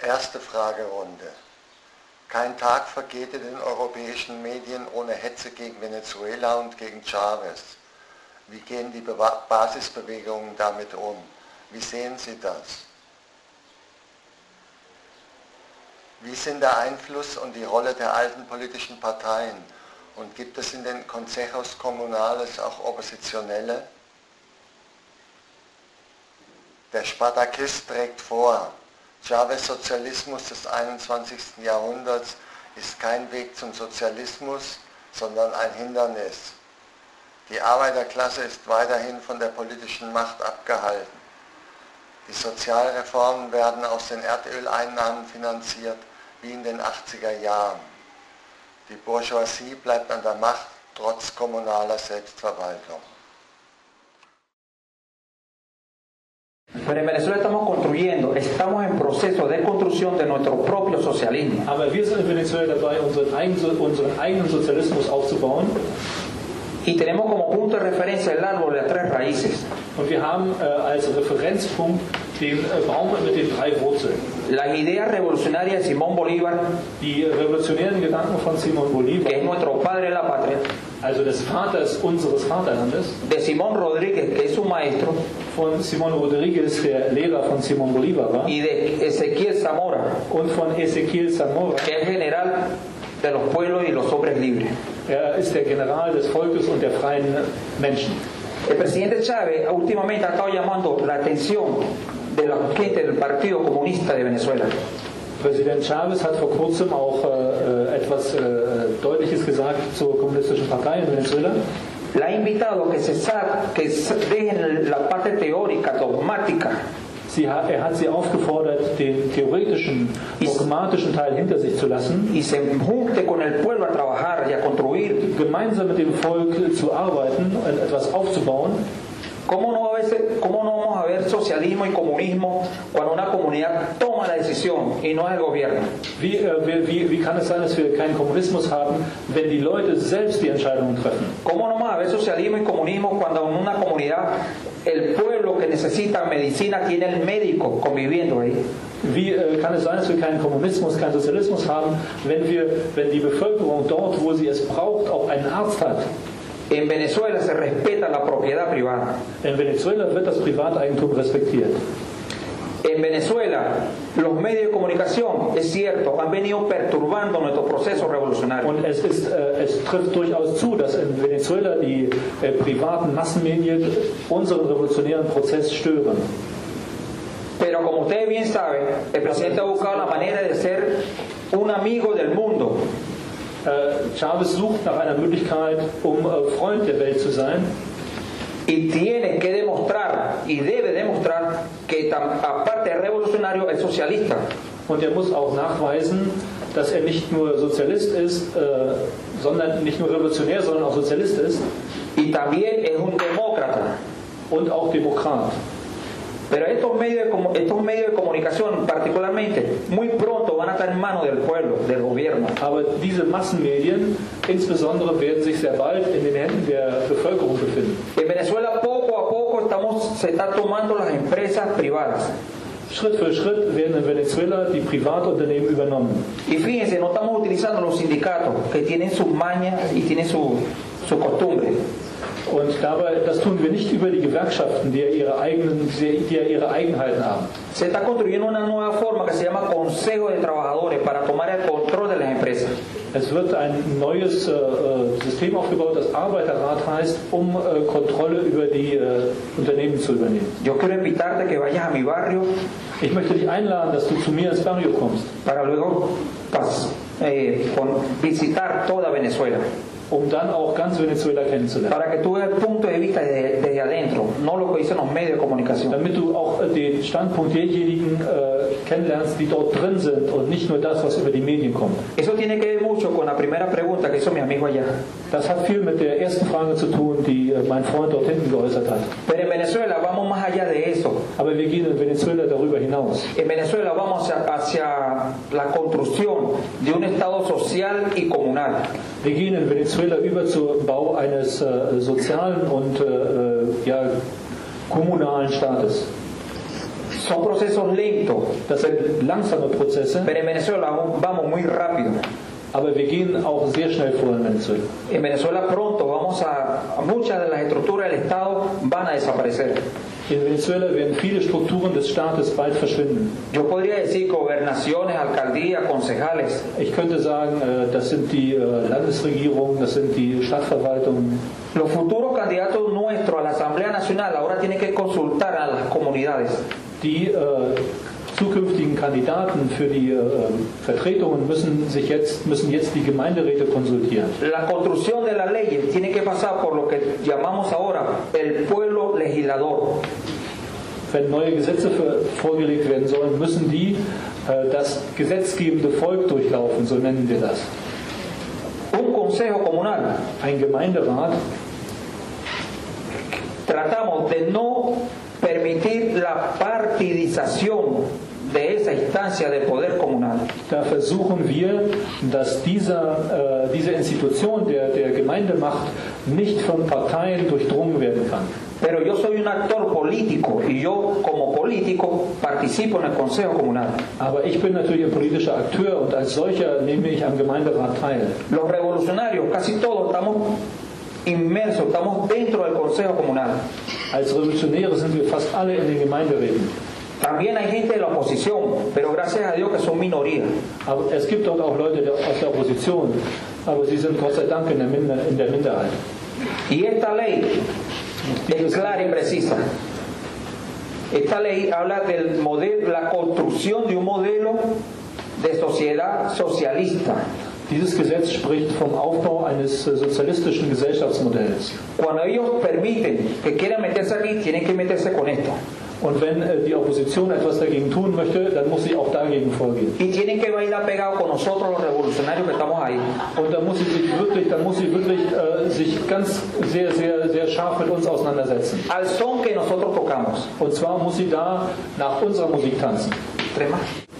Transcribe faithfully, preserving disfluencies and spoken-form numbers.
Erste Fragerunde. Kein Tag vergeht in den europäischen Medien ohne Hetze gegen Venezuela und gegen Chavez. Wie gehen die Basisbewegungen damit um? Wie sehen Sie das? Wie sind der Einfluss und die Rolle der alten politischen Parteien? Und gibt es in den Consejos Comunales auch Oppositionelle? Der Spartakist trägt vor, Chavez' Sozialismus des einundzwanzigsten Jahrhunderts ist kein Weg zum Sozialismus, sondern ein Hindernis. Die Arbeiterklasse ist weiterhin von der politischen Macht abgehalten. Die Sozialreformen werden aus den Erdöleinnahmen finanziert, wie in den achtziger Jahren. Die Bourgeoisie bleibt an der Macht, trotz kommunaler Selbstverwaltung. Pero en Venezuela estamos construyendo, estamos en proceso de construcción de nuestro propio socialismo. Aber wir sind in Venezuela dabei, unseren eigenen, unseren eigenen Sozialismus aufzubauen. Y tenemos como punto de referencia el árbol de las tres raíces. Und wir haben äh, als Referenzpunkt den äh, Baum mit den drei Wurzeln. Las ideas revolucionarias de Simón Bolívar, die revolutionären Gedanken von Simón Bolívar, que es nuestro padre de la patria, also des Vaters unseres Vaterlandes, de Simón Rodríguez, que es su maestro, von Simón Rodríguez, der Lehrer von Simón Bolívar war, y de Ezequiel Zamora, und von Ezequiel Zamora, que es general de los pueblos y los hombres libres. Er ist der General des Volkes und der freien Menschen. El presidente Chávez últimamente ha estado llamando la atención de la gente del Partido Comunista de Venezuela. Präsident Chávez hat vor kurzem auch äh, etwas äh, Deutliches gesagt zur kommunistischen Partei in Venezuela. La ha invitado que se sa- que dejen la parte teórica, dogmática. Sie hat, er hat sie aufgefordert, den theoretischen, dogmatischen Teil hinter sich zu lassen. Y se junte con el pueblo a trabajar y a construir. Gemeinsam mit dem Volk zu arbeiten und etwas aufzubauen. ¿Cómo no, a veces, ¿Cómo no vamos a ver socialismo y comunismo cuando una comunidad toma la decisión y no es el gobierno? Wie, äh, wie, wie kann es sein, dass wir keinen Kommunismus haben, wenn die Leute selbst die Entscheidungen treffen? ¿Cómo no vamos a ver socialismo y comunismo cuando en una comunidad el pueblo que necesita medicina tiene el médico conviviendo ahí? Wie äh, kann es sein, dass wir keinen Kommunismus, keinen Sozialismus haben, wenn, wir, wenn die Bevölkerung dort, wo sie es braucht, auch einen Arzt hat? En Venezuela se respeta la propiedad privada. In Venezuela wird das Privateigentum respektiert. En Venezuela, los medios de comunicación, es cierto, han venido perturbando nuestro proceso revolucionario. Und es, ist, äh, es trifft durchaus zu, dass in Venezuela die äh, privaten Massenmedien unseren revolutionären Prozess stören. Pero como ustedes bien saben, el presidente ha buscado la manera de ser un amigo del mundo. Äh, Chavez sucht nach einer Möglichkeit, um äh, Freund der Welt zu sein. Y tiene que demostrar, y debe demostrar, que tam, aparte de revolucionario es socialista. Und er muss auch nachweisen, dass er nicht nur Sozialist ist, äh, sondern nicht nur revolutionär, sondern auch Sozialist ist. Y también es un demócrata. Und auch Demokrat. Pero estos medios, de, estos medios de comunicación particularmente, muy pronto van a estar en manos del pueblo, del gobierno. Aber diese Massenmedien insbesondere werden sich sehr bald in den Händen der Bevölkerung befinden. En Venezuela poco a poco estamos, se están tomando las empresas privadas. Schritt für Schritt werden in Venezuela die Privatunternehmen übernommen. Y fíjense, no estamos utilizando los sindicatos que tienen sus mañas y tienen su, su costumbre. Und dabei, das tun wir nicht über die Gewerkschaften, die ja ihre eigenen, die ja ihre Eigenheiten haben. Se está construyendo una nueva forma que se llama Consejo de Trabajadores para tomar el control de las empresas. Es wird ein neues äh, System aufgebaut, das Arbeiterrat heißt, um äh, Kontrolle über die äh, Unternehmen zu übernehmen. Yo quiero invitarte que vayas a mi barrio. Ich möchte dich einladen, dass du zu mir ins Barrio kommst. Para luego pas, eh, con, visitar toda Venezuela. Um dann auch ganz Venezuela kennenzulernen. Para que tú veas el punto de vista desde, desde adentro, no lo que dicen los medios de comunicación. Damit du auch den Standpunkt derjenigen äh, kennenlernst, die dort drin sind und nicht nur das, was über die Medien kommt. Eso tiene que ver mucho con la primera pregunta que hizo mi amigo allá. Das hat viel mit der ersten Frage zu tun, die äh, mein Freund dort hinten geäußert hat. Pero en Venezuela vamos más allá de eso. Aber wir gehen in Venezuela darüber hinaus. En Venezuela vamos hacia, hacia la construcción de un Estado social y comunal. Wir gehen in Venezuela über zum Bau eines äh, sozialen und äh, ja, kommunalen Staates. Son procesos lentos, Das sind langsame Prozesse, pero en Venezuela vamos muy rápido. aber wir gehen auch sehr schnell vor in Venezuela. En Venezuela pronto vamos a, muchas de las estructuras del Estado van a desaparecer. In Venezuela werden viele Strukturen des Staates bald verschwinden. Yo podría decir gobernaciones, alcaldías, concejales. Ich könnte sagen, äh, das sind die äh, Landesregierungen, das sind die Stadtverwaltungen. Los futuros candidatos nuestros a la Asamblea Nacional ahora tienen que consultar a las comunidades. Die äh, zukünftigen Kandidaten für die äh, Vertretungen müssen sich jetzt müssen jetzt die Gemeinderäte konsultieren. La construcción de las leyes tiene que pasar por lo que llamamos ahora el pueblo legislador. Wenn neue Gesetze für, vorgelegt werden sollen, müssen die äh, das gesetzgebende Volk durchlaufen, so nennen wir das. Un consejo comunal. Ein Gemeinderat. Tratamos de no permitir la partidización de esa instancia de poder comunal. Da versuchen wir, dass dieser, äh, diese Institution der, der Gemeindemacht nicht von Parteien durchdrungen werden kann. Pero yo soy un actor político y yo como político participo en el Consejo Comunal. Aber ich bin natürlich ein politischer Akteur und als solcher nehme ich am Gemeinderat teil. Los revolucionarios, casi todos estamos inmersos, estamos dentro del Consejo Comunal. Als Revolutionäre sind wir fast alle in den Gemeinderäten. También hay gente de la oposición, pero gracias a Dios que son minoría. Aber es gibt dort auch Leute aus der Opposition, aber sie sind Gott sei Dank in der, Minder, in der Minderheit. Y esta ley es clara y precisa. Esta ley habla del modelo, la construcción de un modelo de sociedad socialista. Dieses Gesetz spricht vom Aufbau eines sozialistischen Gesellschaftsmodells. Cuando ellos permiten que quieran meterse aquí, tienen que meterse con esto. Und wenn die Opposition etwas dagegen tun möchte, dann muss sie auch dagegen vorgehen. Y tienen que bailar pegados con nosotros los revolucionarios que estamos ahí. Und da muss sie sich wirklich, da muss sie wirklich äh, sich ganz sehr, sehr, sehr scharf mit uns auseinandersetzen. Al son que nosotros tocamos. Und zwar muss sie da nach unserer Musik tanzen. Tres más.